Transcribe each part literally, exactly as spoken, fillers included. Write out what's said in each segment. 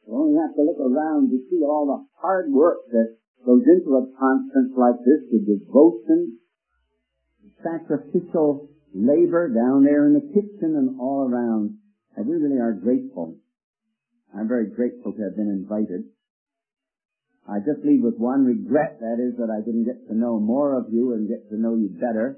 You only have to look around to see all the hard work that goes into a conference like this, the devotion, the sacrificial labor down there in the kitchen and all around. And we really are grateful. I'm very grateful to have been invited. I just leave with one regret, that is that I didn't get to know more of you and get to know you better.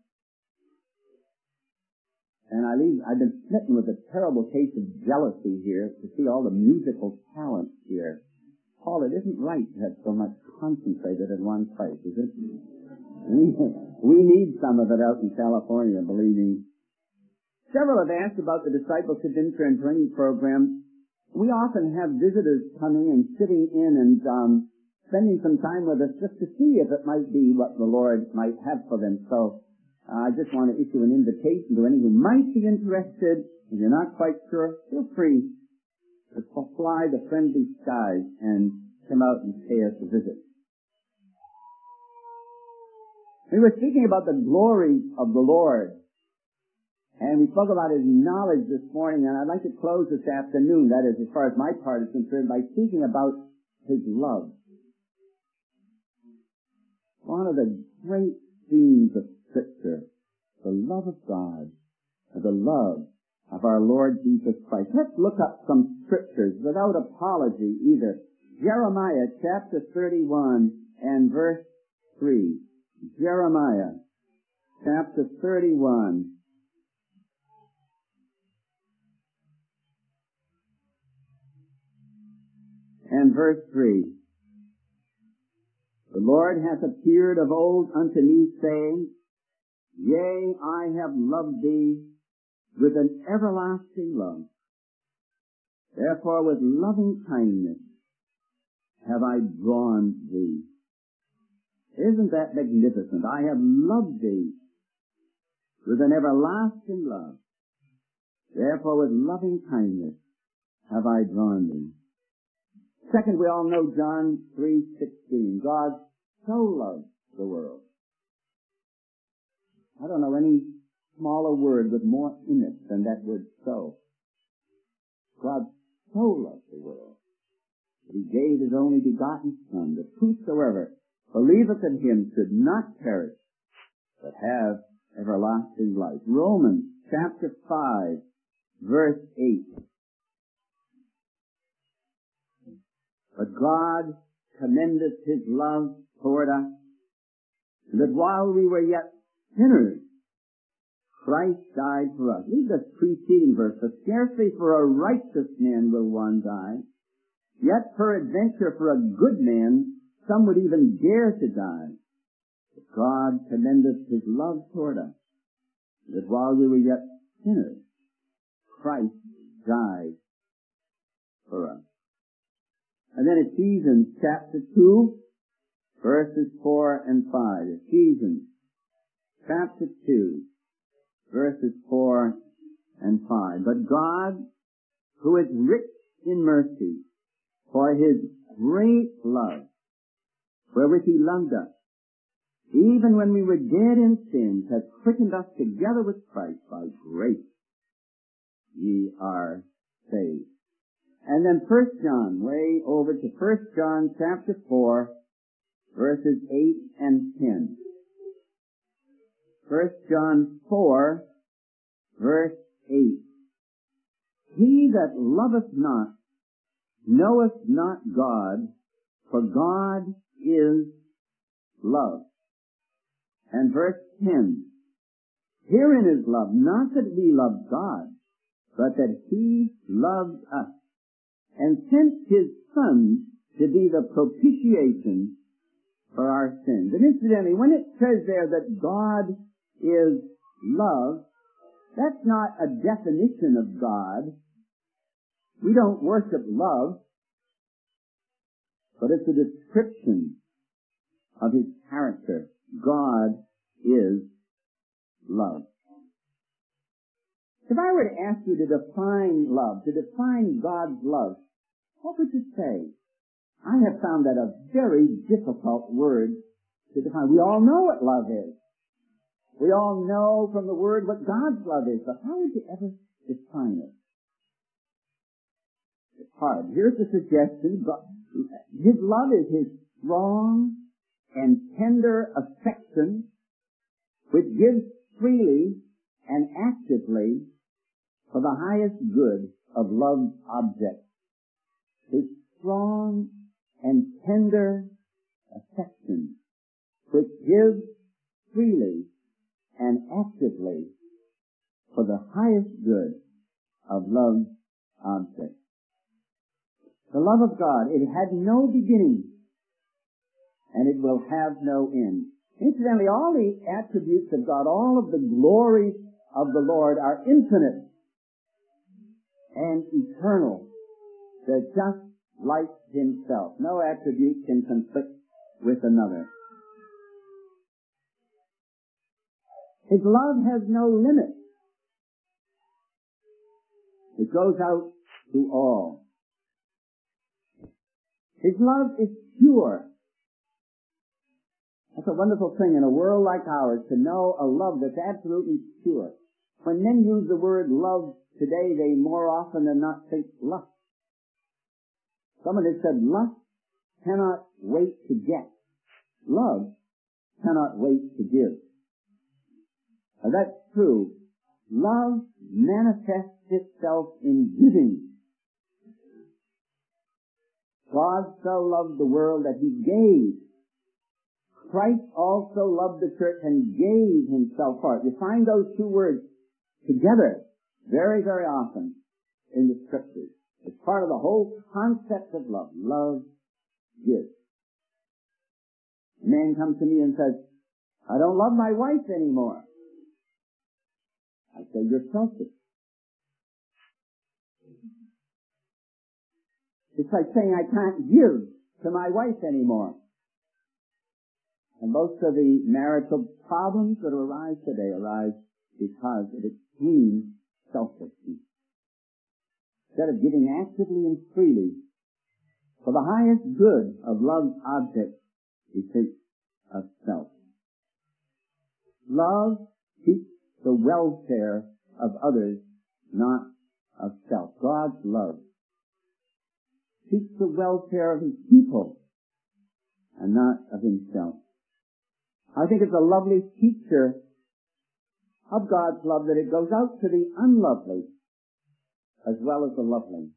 And I leave, I've been smitten with a terrible case of jealousy here to see all the musical talent here. Paul, it isn't right to have so much concentrated in one place, is it? We, we need some of it out in California, believe me. Several have asked about the discipleship intern training program. We often have visitors coming and sitting in and um, spending some time with us just to see if it might be what the Lord might have for them. So uh, I just want to issue an invitation to any who might be interested. If you're not quite sure, feel free to fly the friendly skies and come out and pay us a visit. We were speaking about the glories of the Lord. And we spoke about His knowledge this morning, and I'd like to close this afternoon, that is, as far as my part is concerned, by speaking about His love. One of the great themes of Scripture, the love of God, and the love of our Lord Jesus Christ. Let's look up some Scriptures without apology either. Jeremiah chapter thirty-one and verse three. Jeremiah chapter thirty-one. And verse three. The Lord hath appeared of old unto me, saying, Yea, I have loved thee with an everlasting love. Therefore with loving kindness have I drawn thee. Isn't that magnificent? I have loved thee with an everlasting love. Therefore with loving kindness have I drawn thee. Second, we all know John three sixteen. God so loved the world. I don't know any smaller word with more in it than that word so. God so loved the world that He gave His only begotten Son, that whosoever believeth in Him should not perish, but have everlasting life. Romans chapter five, verse eight. But God commendeth His love toward us, that while we were yet sinners, Christ died for us. Read this preceding verse. For scarcely for a righteous man will one die, yet peradventure for a good man some would even dare to die. But God commendeth His love toward us, that while we were yet sinners, Christ died for us. And then Ephesians chapter two, verses four and five. Ephesians chapter two, verses four and five. But God, who is rich in mercy, for His great love, wherewith He loved us, even when we were dead in sins, hath quickened us together with Christ. By grace ye are saved. And then First John, way over to First John chapter four, verses eight and ten. First John four, verse eight. He that loveth not knoweth not God, for God is love. And verse ten. Herein is love, not that we love God, but that He loved us, and sent His Son to be the propitiation for our sins. And incidentally, when it says there that God is love, that's not a definition of God. We don't worship love, but it's a description of His character. God is love. If I were to ask you to define love, to define God's love, what would you say? I have found that a very difficult word to define. We all know what love is. We all know from the word what God's love is, but how would you ever define it? heart. Here's the suggestion. His love is his strong and tender affection which gives freely and actively for the highest good of love's object. His strong and tender affection which gives freely and actively for the highest good of love's object. The love of God, it had no beginning, and it will have no end. Incidentally, all the attributes of God, all of the glories of the Lord are infinite and eternal. They're just like himself. No attribute can conflict with another. His love has no limit. It goes out to all. His love is pure. That's a wonderful thing in a world like ours, to know a love that's absolutely pure. When men use the word love today, they more often than not think lust. Someone has said lust cannot wait to get. Love cannot wait to give. Now that's true. Love manifests itself in giving. God so loved the world that he gave. Christ also loved the church and gave himself for it. You find those two words together very, very often in the Scriptures. It's part of the whole concept of love. Love gives. A man comes to me and says, I don't love my wife anymore. I say, you're selfish. It's like saying I can't give to my wife anymore. And most of the marital problems that arise today arise because of extreme selfishness. Instead of giving actively and freely for the highest good of love's object, we think of self. Love seeks the welfare of others, not of self. God's love seeks the welfare of his people and not of himself. I think it's a lovely feature of God's love that it goes out to the unlovely as well as the lovely.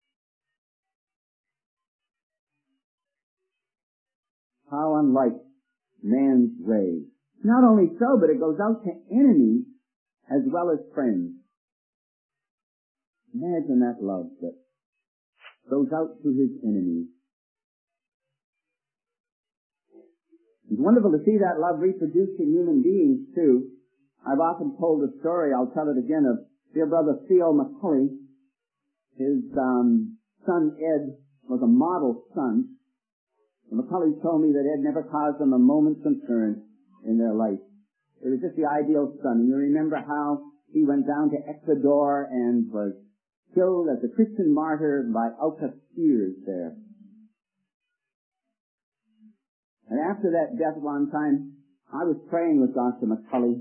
How unlike man's ways. Not only so, but it goes out to enemies as well as friends. Imagine that love that goes out to his enemies. It's wonderful to see that love reproduced in human beings, too. I've often told the story, I'll tell it again, of dear brother Theo McCulley. His um, son Ed was a model son. The McCulleys told me that Ed never caused them a moment's concern in their life. It was just the ideal son. And you remember how he went down to Ecuador and was killed as a Christian martyr by Alcaceres there. And after that death one time, I was praying with Doctor McCulley.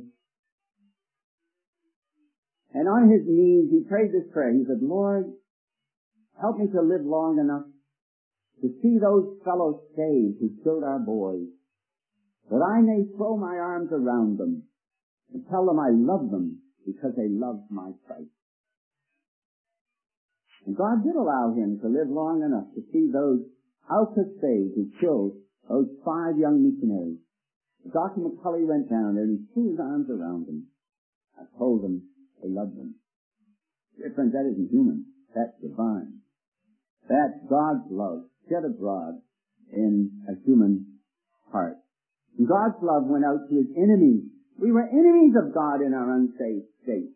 And on his knees, he prayed this prayer. He said, Lord, help me to live long enough to see those fellows saved who killed our boys, that I may throw my arms around them and tell them I love them because they loved my Christ. And God did allow him to live long enough to see those Alcaceres who killed those five young missionaries. Doctor McCulley went down there and he threw his arms around them. I told them they loved them. Dear friends, that isn't human. That's divine. That's God's love shed abroad in a human heart. And God's love went out to his enemies. We were enemies of God in our unsaved state.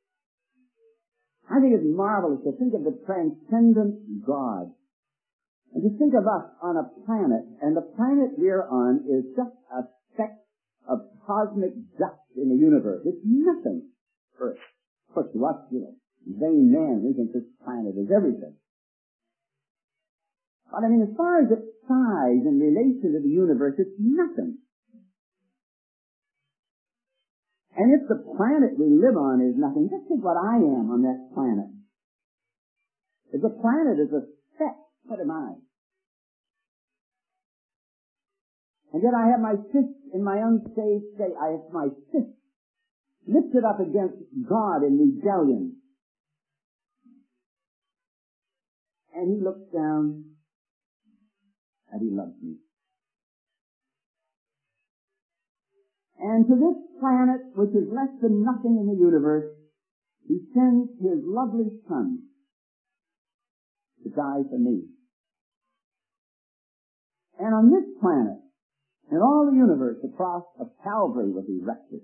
I think it's marvelous to think of the transcendent God. And to think of us on a planet, and the planet we're on is just a speck of cosmic dust in the universe. It's nothing for, for to us, you know, vain man. We think this planet is everything. But I mean, as far as its size in relation to the universe, it's nothing. And if the planet we live on is nothing, just think what I am on that planet. As a planet, as a speck, what am I? And yet I have my fist in my unsaved state. I have my fist lifted up against God in rebellion. And he looks down and he loves me. And to this planet, which is less than nothing in the universe, he sends his lovely son to die for me. And on this planet, in all the universe, the cross of Calvary was erected.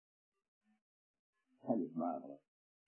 That is marvelous.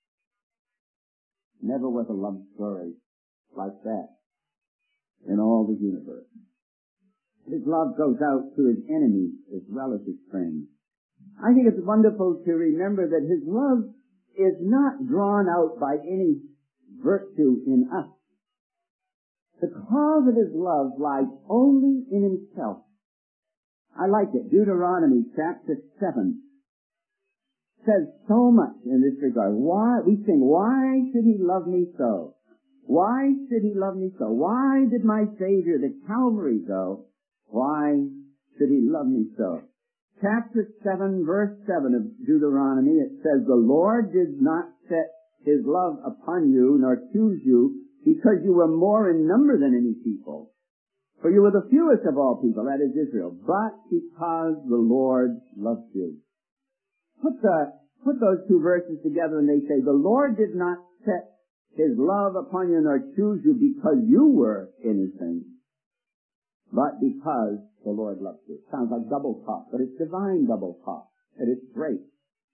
Never was a love story like that in all the universe. His love goes out to his enemies as well as his friends. I think it's wonderful to remember that his love is not drawn out by any virtue in us. The cause of his love lies only in himself. I like it. Deuteronomy chapter seven says so much in this regard. Why, we sing, why should he love me so? Why should he love me so? Why did my Savior to Calvary go? Why should he love me so? Chapter seven, verse seven of Deuteronomy, it says, the Lord did not set his love upon you, nor choose you, because you were more in number than any people. For you were the fewest of all people, that is Israel, but because the Lord loved you. Put the, put those two verses together and they say, the Lord did not set his love upon you nor choose you because you were innocent, but because the Lord loved you. Sounds like double talk, but it's divine double talk, and it's great.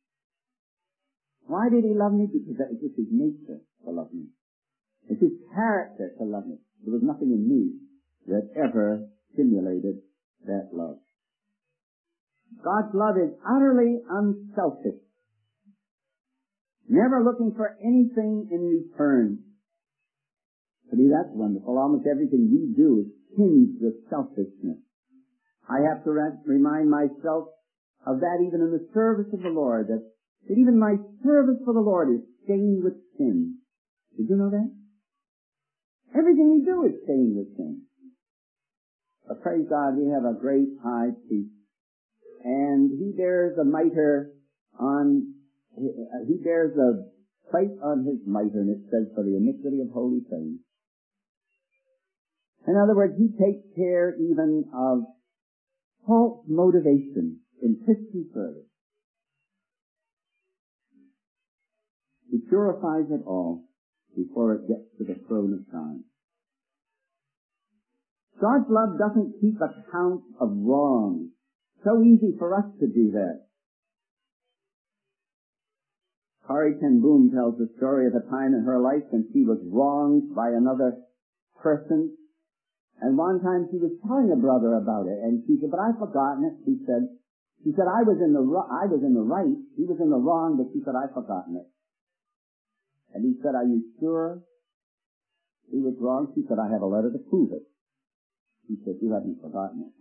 Why did he love me? Because that was just his nature to love me. It's his character to love me. There was nothing in me that ever stimulated that love. God's love is utterly unselfish, never looking for anything in return. See, that's wonderful. Almost everything we do is tinged with selfishness. I have to re- remind myself of that even in the service of the Lord, that, that even my service for the Lord is stained with sin. Did you know that? Everything we do is stained with sin. But praise God, we have a great high priest. And he bears a mitre on, he bears a plate on his mitre, and it says, for the iniquity of holy things. In other words, he takes care even of false motivation in Christian service. He purifies it all before it gets to the throne of God. God's love doesn't keep account of wrongs. So easy for us to do that. Corrie ten Boom tells the story of a time in her life when she was wronged by another person. And one time she was telling a brother about it, and she said, but I've forgotten it. She said, she said, I was in the I was in the right, he was in the wrong, but she said, I've forgotten it. And he said, are you sure he was wrong? She said, I have a letter to prove it. He said, you haven't forgotten it.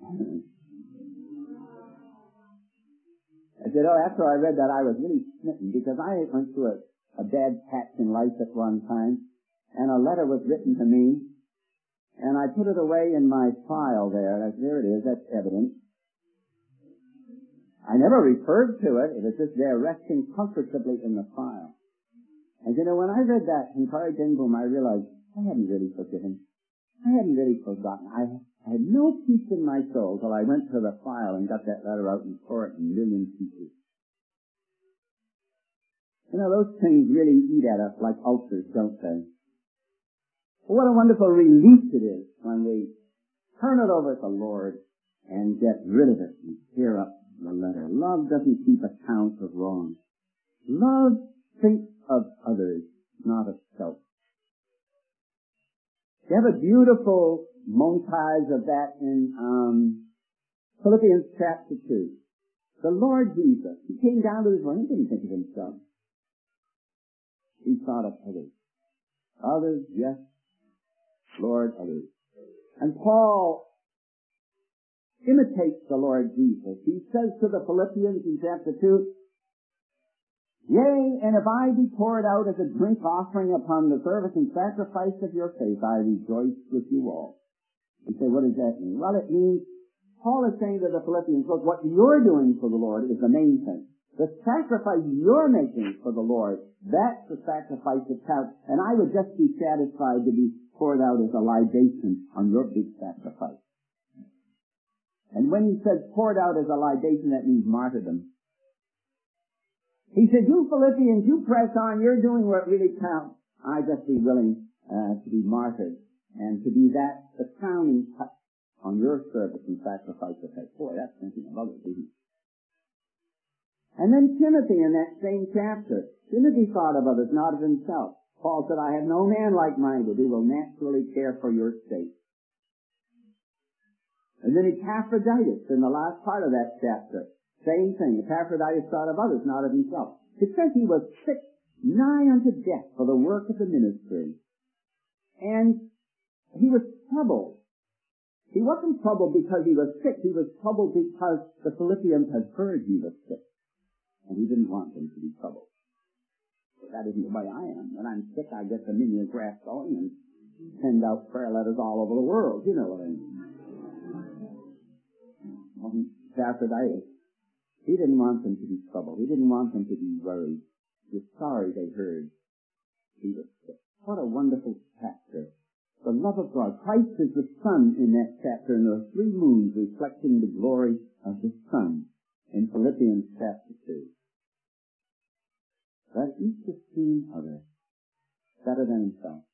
I said, oh, after I read that, I was really smitten, because I went through a, a bad patch in life at one time, and a letter was written to me, and I put it away in my file there. There it is, that's evidence. I never referred to it. It was just there resting comfortably in the file. And you know, when I read that in Corrie ten Boom, I realized I hadn't really forgiven. I hadn't really forgotten. I, I had no peace in my soul till I went to the file and got that letter out and tore it in a million pieces. You know, those things really eat at us like ulcers, don't they? Well, what a wonderful relief it is when we turn it over to the Lord and get rid of it and tear up the letter. Love doesn't keep account of wrong. Love thinks of others, not of self. You have a beautiful montage of that in um, Philippians chapter two. The Lord Jesus, he came down to this world. He didn't think of himself. He thought of others. Others, yes, Lord, others. And Paul imitates the Lord Jesus. He says to the Philippians in chapter two, Yea, and if I be poured out as a drink offering upon the service and sacrifice of your faith, I rejoice with you all. You say, what does that mean? Well, it means, Paul is saying to the Philippians, look, what you're doing for the Lord is the main thing. The sacrifice you're making for the Lord, that's the sacrifice that counts. And I would just be satisfied to be poured out as a libation on your big sacrifice. And when he says poured out as a libation, that means martyrdom. He said, you Philippians, you press on, you're doing what really counts. I'd just be willing uh, to be martyred and to be that, the crowning touch on your service and sacrifice of faith. Boy, that's thinking of others, isn't it? And then Timothy in that same chapter. Timothy thought of others, not of himself. Paul said, I have no man like-minded who will naturally care for your state. And then Epaphroditus in the last part of that chapter. Same thing. Epaphroditus thought of others, not of himself. It says he was sick nigh unto death for the work of the ministry. And he was troubled. He wasn't troubled because he was sick. He was troubled because the Philippians had heard he was sick. And he didn't want them to be troubled. But that isn't the way I am. When I'm sick, I get the mimeograph going and send out prayer letters all over the world. You know what I mean. Epaphroditus. He didn't want them to be troubled. He didn't want them to be worried. He was sorry they heard he was sick. What a wonderful chapter. The love of God. Christ is the sun in that chapter, and there are three moons reflecting the glory of the sun in Philippians chapter two. Let each esteem other better than himself.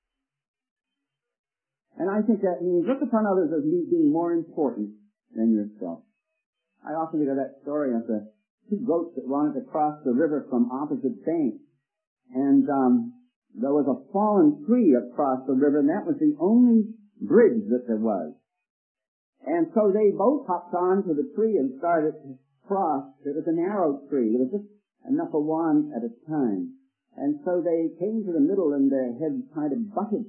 And I think that means look upon others as being more important than yourself. I often think of that story of the two goats that wanted to cross the river from opposite banks. And um, there was a fallen tree across the river, and that was the only bridge that there was. And so they both hopped on to the tree and started to cross. It was a narrow tree. There was just enough of one at a time. And so they came to the middle, and their heads kind of butted.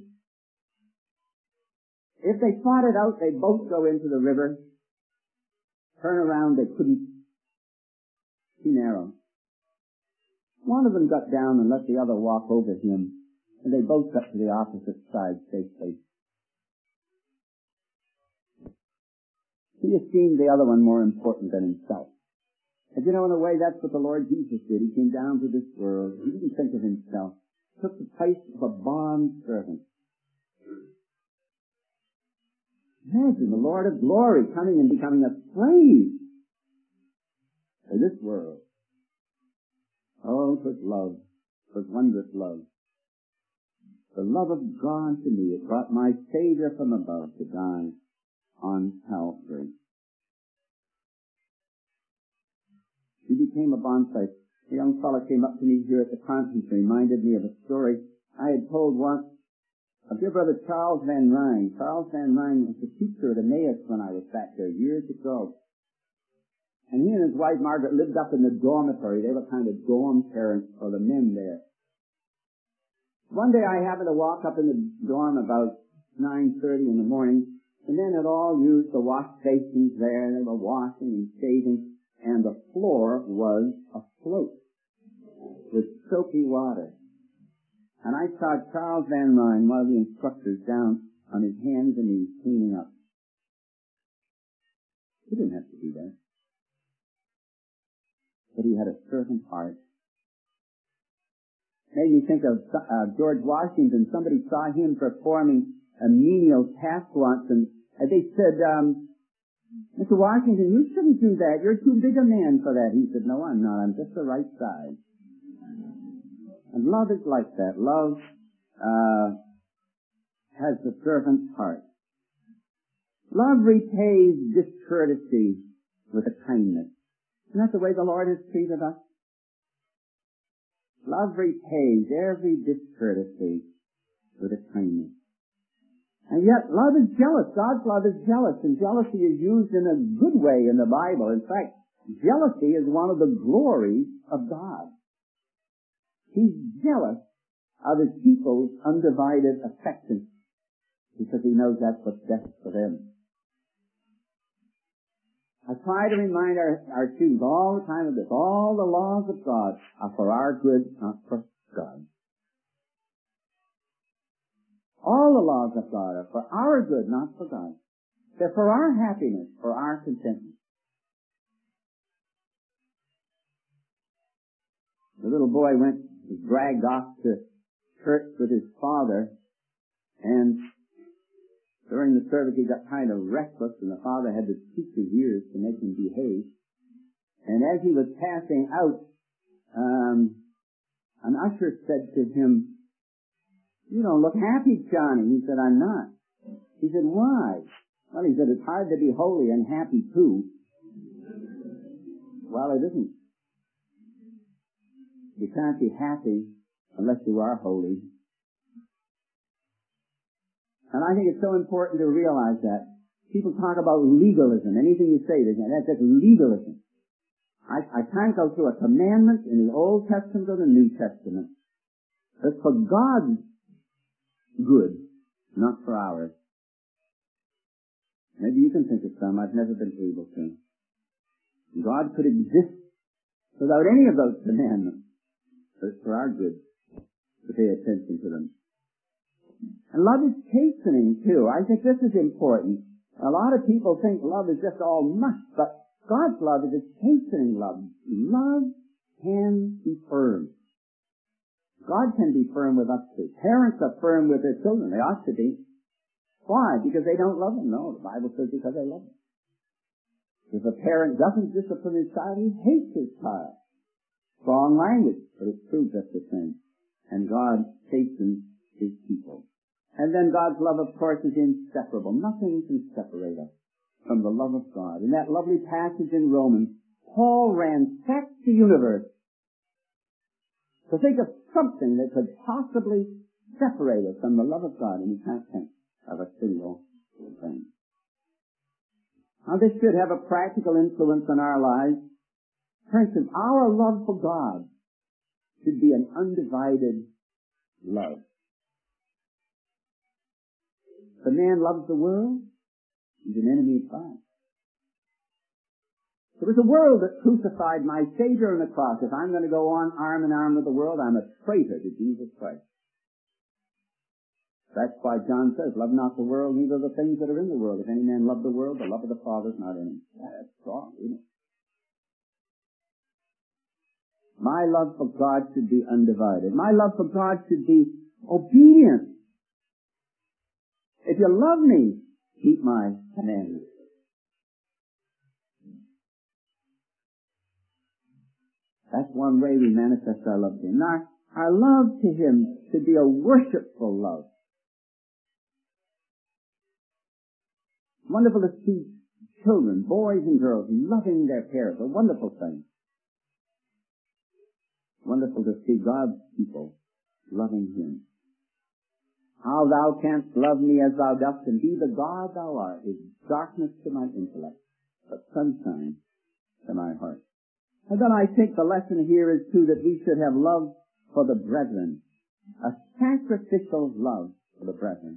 If they fought it out, they'd both go into the river. Turn around, they couldn't. Too narrow. One of them got down and let the other walk over him, and they both got to the opposite side safely. He esteemed the other one more important than himself. And you know, in a way, that's what the Lord Jesus did. He came down to this world. He didn't think of himself. He took the place of a bond servant. Imagine the Lord of glory coming and becoming a slave for this world. Oh, 'twas love. 'Twas wondrous love. The love of God to me. It brought my Savior from above to die on Calvary. He became a bond slave. A young fellow came up to me here at the conference and reminded me of a story I had told once of dear brother Charles Van Ryn. Charles Van Ryn was the teacher at Emmaus when I was back there years ago. And he and his wife Margaret lived up in the dormitory. They were kind of dorm parents for the men there. One day I happened to walk up in the dorm about nine thirty in the morning. The men had all used the wash basins there. They were washing and shaving. And the floor was afloat with soapy water. And I saw Charles Van Ryn, one of the instructors, down on his hands and knees cleaning up. He didn't have to do that. But he had a servant heart. Made me think of uh, George Washington. Somebody saw him performing a menial task once, and they said, um, Mister Washington, you shouldn't do that. You're too big a man for that. He said, no, I'm not. I'm just the right size. And love is like that. Love uh, has the servant's heart. Love repays discourtesy with a kindness. Isn't that the way the Lord has treated us? Love repays every discourtesy with a kindness. And yet, love is jealous. God's love is jealous, and jealousy is used in a good way in the Bible. In fact, jealousy is one of the glories of God. He's jealous of his people's undivided affection because he knows that's what's best for them. I try to remind our, our students all the time of this. All the laws of God are for our good, not for God. All the laws of God are for our good, not for God. They're for our happiness, for our contentment. The little boy went, was dragged off to church with his father, and during the service he got kind of restless, and the father had to tweak his ears to make him behave. And as he was passing out, um, an usher said to him, "You don't look happy, Johnny." He said, "I'm not." He said, "Why?" Well, he said, "It's hard to be holy and happy too." Well, it isn't. You can't be happy unless you are holy. And I think it's so important to realize that. People talk about legalism. Anything you say, that's just legalism. I, I can't go through a commandment in the Old Testament or the New Testament. It's for God's good, not for ours. Maybe you can think of some. I've never been able to. God could exist without any of those commandments. But it's for our good to pay attention to them. And love is chastening, too. I think this is important. A lot of people think love is just all mush, but God's love is a chastening love. Love can be firm. God can be firm with us, too. Parents are firm with their children. They ought to be. Why? Because they don't love them? No, the Bible says because they love them. If a parent doesn't discipline his child, he hates his child. Strong language, but it's true just the same. And God chastens his people. And then God's love, of course, is inseparable. Nothing can separate us from the love of God. In that lovely passage in Romans, Paul ransacked the universe to think of something that could possibly separate us from the love of God, and he can't think of a single thing. Now, this should have a practical influence on our lives. For instance, our love for God should be an undivided love. If a man loves the world, he's an enemy of God. It was the world that crucified my Savior on the cross. If I'm going to go on arm in arm with the world, I'm a traitor to Jesus Christ. That's why John says, "Love not the world, neither the things that are in the world. If any man love the world, the love of the Father is not in him." That's strong, isn't it? My love for God should be undivided. My love for God should be obedient. If you love me, keep my commandments. That's one way we manifest our love to him. Now, our love to him should be a worshipful love. Wonderful to see children, boys and girls, loving their parents. A wonderful thing. Wonderful to see God's people loving him. How thou canst love me as thou dost and be the God thou art is darkness to my intellect, but sunshine to my heart. And then I think the lesson here is too that we should have love for the brethren, a sacrificial love for the brethren.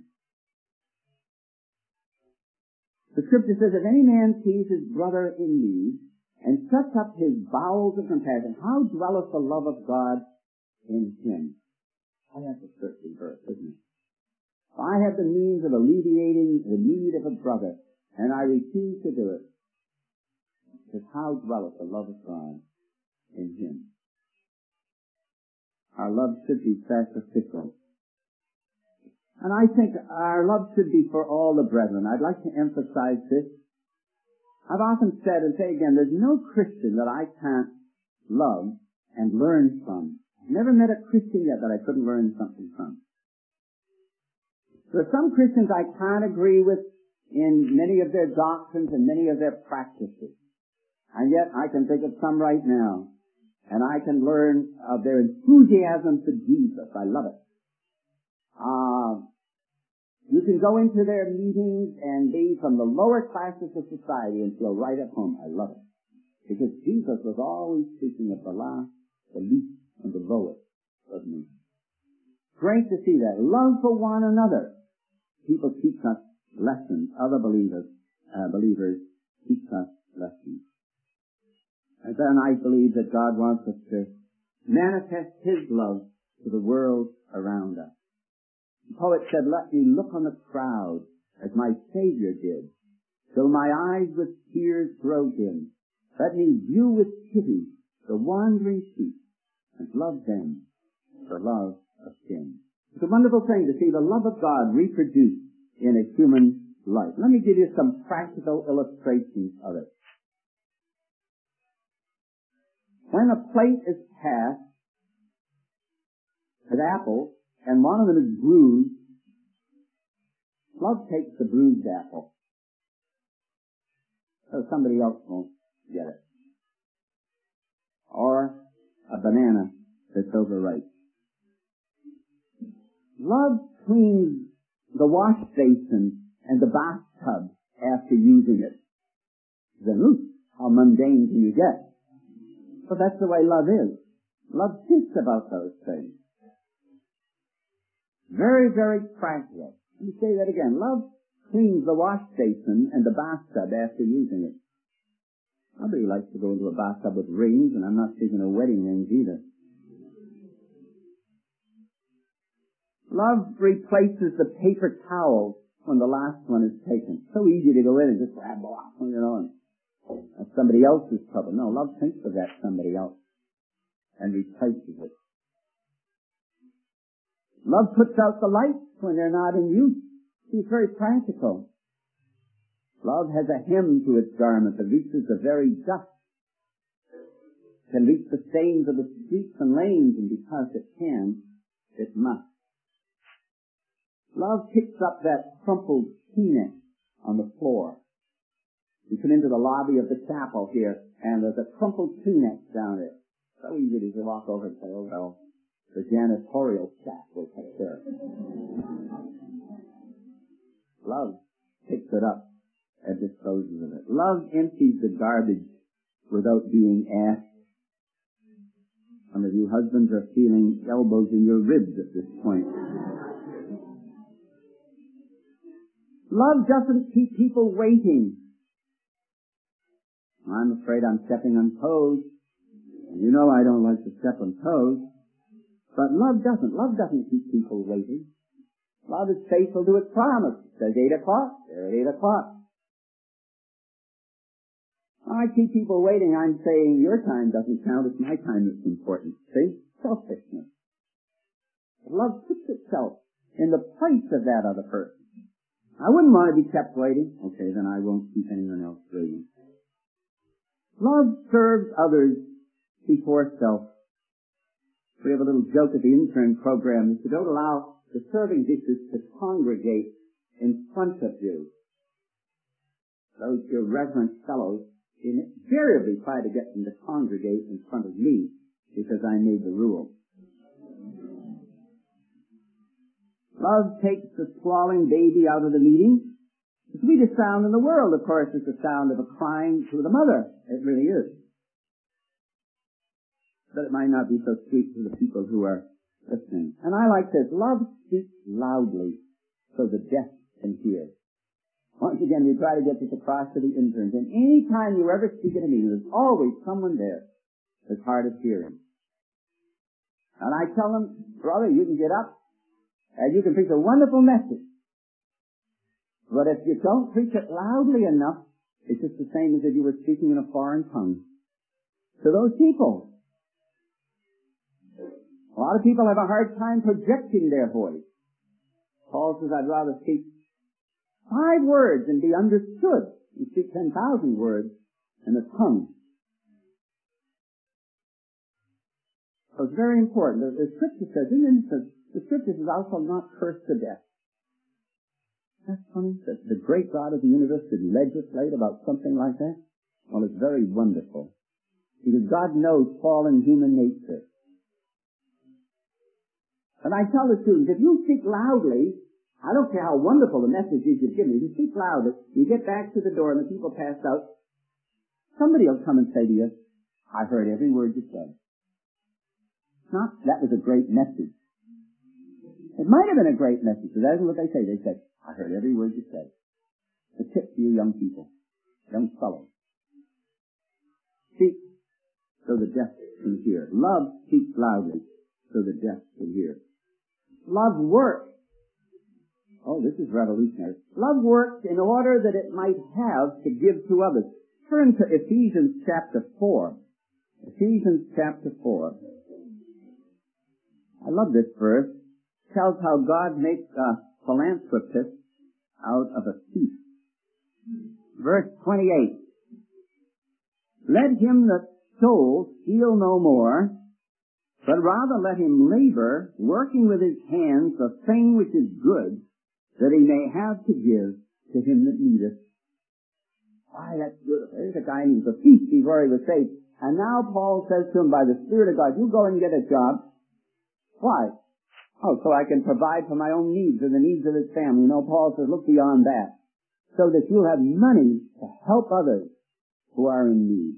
The scripture says, "If any man sees his brother in need and shuts up his bowels of compassion, how dwelleth the love of God in him?" Oh, that's a certain verse, isn't it? If I have the means of alleviating the need of a brother, and I refuse to do it, it says, how dwelleth the love of God in him? Our love should be sacrificial. And I think our love should be for all the brethren. I'd like to emphasize this. I've often said and say again, there's no Christian that I can't love and learn from. I've never met a Christian yet that I couldn't learn something from. There are some Christians I can't agree with in many of their doctrines and many of their practices. And yet I can think of some right now. And I can learn of their enthusiasm for Jesus. I love it. Uh, you can go into their meetings and be from the lower classes of society and feel right at home. I love it. Because Jesus was always speaking of the last, the least, and the lowest of me. Great to see that. Love for one another. People teach us lessons. Other believers, uh, believers teach us lesson. And then I believe that God wants us to manifest His love to the world around us. The poet said, let me look on the crowd as my Savior did, till my eyes with tears grow dim. Let me view with pity the wandering sheep and love them for love of sin. It's a wonderful thing to see the love of God reproduced in a human life. Let me give you some practical illustrations of it. When a plate is passed with apples and one of them is bruised, love takes the bruised apple so somebody else won't get it. Or a banana that's overripe. Love cleans the wash basin and the bathtub after using it. Then, ooh, how mundane can you get? But that's the way love is. Love thinks about those things. Very, very practical. Let me say that again. Love cleans the wash basin and the bathtub after using it. Nobody likes to go into a bathtub with rings, and I'm not speaking of wedding rings either. Love replaces the paper towels when the last one is taken. So easy to go in and just grab the last one, you know, and that's somebody else's trouble. No, love thinks of that somebody else and replaces it. Love puts out the lights when they're not in use. It's very practical. Love has a hem to its garment that reaches the very dust, can reach the stains of the streets and lanes, and because it can, it must. Love picks up that crumpled Kleenex on the floor. You come into the lobby of the chapel here, and there's a crumpled Kleenex down there. So easy to walk over and say, oh, well, the janitorial staff will take care of it. Love picks it up and disposes of it. Love empties the garbage without being asked. Some of you husbands are feeling elbows in your ribs at this point. Love doesn't keep people waiting. I'm afraid I'm stepping on toes. You know I don't like to step on toes. But love doesn't. Love doesn't keep people waiting. Love is faithful to its promise. It says eight o'clock. They're at eight o'clock. I keep people waiting. I'm saying your time doesn't count. It's my time that's important. See? Selfishness. Love puts itself in the place of that other person. I wouldn't want to be kept waiting. Okay, then I won't keep anyone else waiting. Love serves others before self. We have a little joke at the intern program. You don't allow the serving dishes to congregate in front of you. Those irreverent fellows invariably try to get them to congregate in front of me because I made the rule. Love takes the squalling baby out of the meeting. The sweetest sound in the world, of course, is the sound of a crying to the mother. It really is. But it might not be so sweet to the people who are listening. And I like this. Love speaks loudly so the deaf can hear. Once again, we try to get this across to the interns. And any time you ever speak at a meeting, there's always someone there that's hard of hearing. And I tell them, brother, you can get up and you can preach a wonderful message. But if you don't preach it loudly enough, it's just the same as if you were speaking in a foreign tongue to those people. A lot of people have a hard time projecting their voice. Paul says, I'd rather speak five words and be understood than speak ten thousand words in a tongue. So it's very important. The, the scripture says, in instance, the scripture says, thou shalt not curse to death. That's funny that the great God of the universe could legislate about something like that. Well, it's very wonderful. Because God knows fallen human nature. And I tell the students, if you speak loudly, I don't care how wonderful the message is you've given me, if you speak loudly, you get back to the door and the people pass out, somebody will come and say to you, I heard every word you said. Not, that was a great message. It might have been a great message, but that's what they say. They said, I heard every word you said. A tip to you young people, young fellows. speaks so the deaf can hear. Love speaks loudly so the deaf can hear. Love works. Oh, this is revolutionary. Love works in order that it might have to give to others. Turn to Ephesians chapter four. Ephesians chapter four. I love this verse. It tells how God makes a philanthropist out of a thief. Verse twenty-eight. Let him that stole steal no more, but rather let him labor, working with his hands the thing which is good, that he may have to give to him that needeth. Why, that's beautiful. There's a guy who was a thief before he was saved. And now Paul says to him, by the Spirit of God, you go and get a job. Why? Oh, so I can provide for my own needs and the needs of his family. You know, Paul says, look beyond that, so that you'll have money to help others who are in need.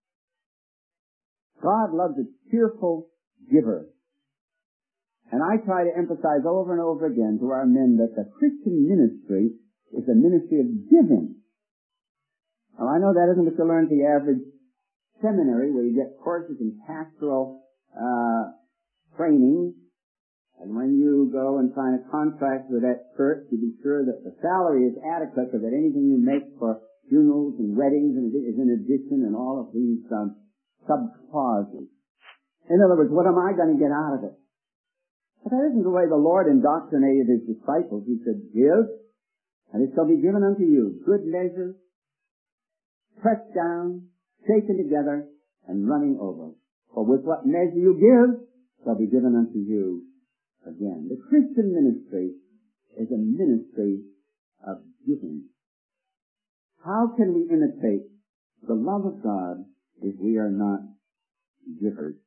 God loves a cheerful giver. And I try to emphasize over and over again to our men that the Christian ministry is a ministry of giving. Now, I know that isn't what you learn at the average seminary, where you get courses in pastoral uh, training. And when you go and sign a contract with that church, you be sure that the salary is adequate, so that anything you make for funerals and weddings is in addition, and all of these um, sub-clauses. In other words, what am I going to get out of it? But that isn't the way the Lord indoctrinated his disciples. He said, give, and it shall be given unto you. Good measure, pressed down, shaken together, and running over. For with what measure you give, shall be given unto you again. The Christian ministry is a ministry of giving. How can we imitate the love of God if we are not givers?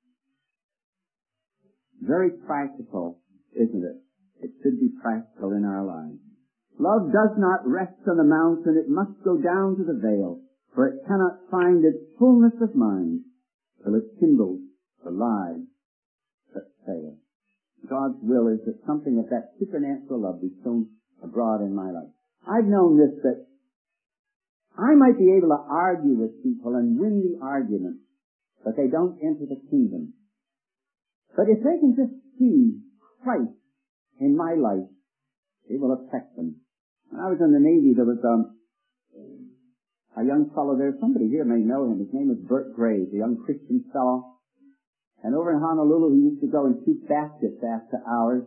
Very practical, isn't it? It should be practical in our lives. Love does not rest on the mountain. It must go down to the vale, for it cannot find its fullness of mind till it kindles the lives that fail. God's will is that something of that supernatural love be shown abroad in my life. I've known this, that I might be able to argue with people and win the argument, but they don't enter the kingdom. But if they can just see Christ in my life, it will affect them. When I was in the Navy, there was um, a young fellow there. Somebody here may know him. His name was Bert Graves, a young Christian fellow. And over in Honolulu, he used to go and shoot baskets after hours.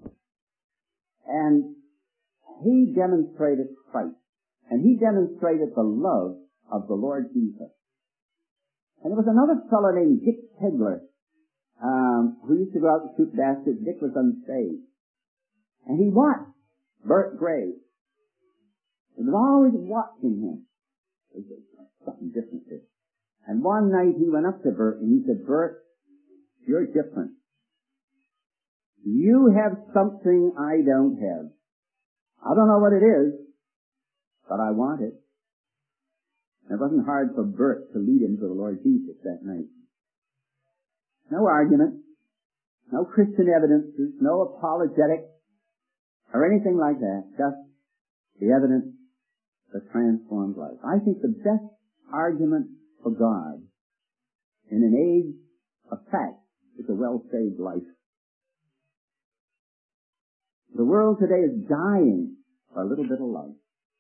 And he demonstrated Christ. And he demonstrated the love of the Lord Jesus. And there was another fellow named Dick Tegler, um, who used to go out and shoot baskets. Dick was unsaved. And he watched Bert Graves. He was always watching him. He said, something different here. And one night he went up to Bert and he said, Bert, you're different. You have something I don't have. I don't know what it is, but I want it. And it wasn't hard for Bert to lead him to the Lord Jesus that night. No argument, no Christian evidences, no apologetic, or anything like that. Just the evidence that transformed life. I think the best argument for God in an age of fact is a well-saved life. The world today is dying for a little bit of love.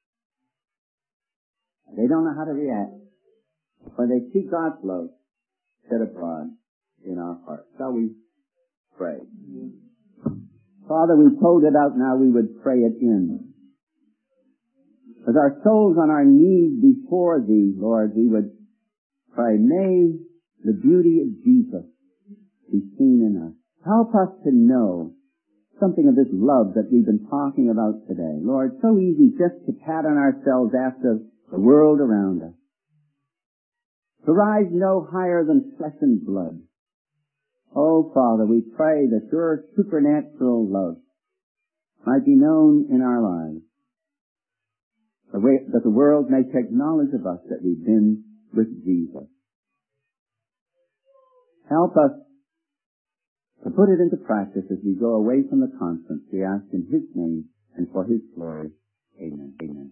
They don't know how to react when they see God's love shed abroad in our hearts. Shall we pray? Father, we told it out, now we would pray it in. With our souls on our knees before Thee, Lord, we would pray, may the beauty of Jesus be seen in us. Help us to know something of this love that we've been talking about today. Lord, so easy just to pattern ourselves after the world around us. To rise no higher than flesh and blood. Oh, Father, we pray that Your supernatural love might be known in our lives. The way that the world may take knowledge of us that we've been with Jesus. Help us to put it into practice as we go away from the conference. We ask in His name and for His glory. Amen. Amen.